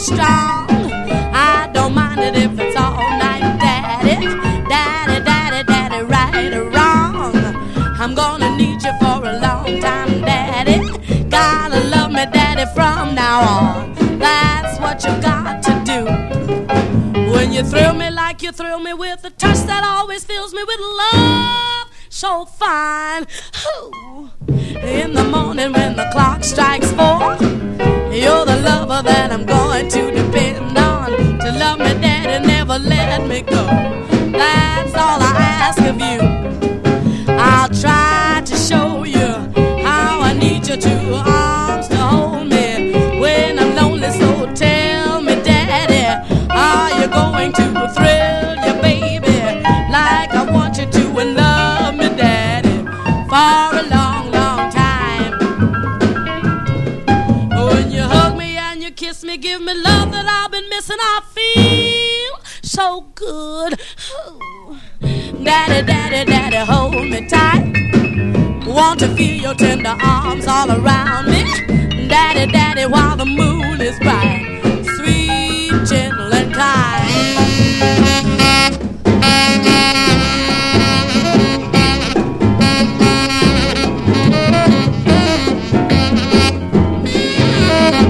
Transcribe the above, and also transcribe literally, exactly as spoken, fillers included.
strong. I don't mind it if it's all night, daddy. Daddy, daddy, daddy, right or wrong. I'm gonna need you for a long time, daddy. Gotta love me, daddy, from now on. That's what you got to do. When you thrill me like you thrill me with a touch that always fills me with love so fine. Ooh. In the morning when the clock strikes four, you're the lover that I'm going to depend on. To love me, daddy, never let me go. That's all I ask of you. I'll try to show you how I need your two arms to hold me when I'm lonely. So tell me, daddy, are you going to thrill your baby like I want you to, and love me, daddy, for a long, long time? When you hug me and you kiss me, give me love that I've been missing. I feel so good. Ooh. Daddy, daddy, daddy, hold me tight. Want to feel your tender arms all around me. Daddy, daddy, while the moon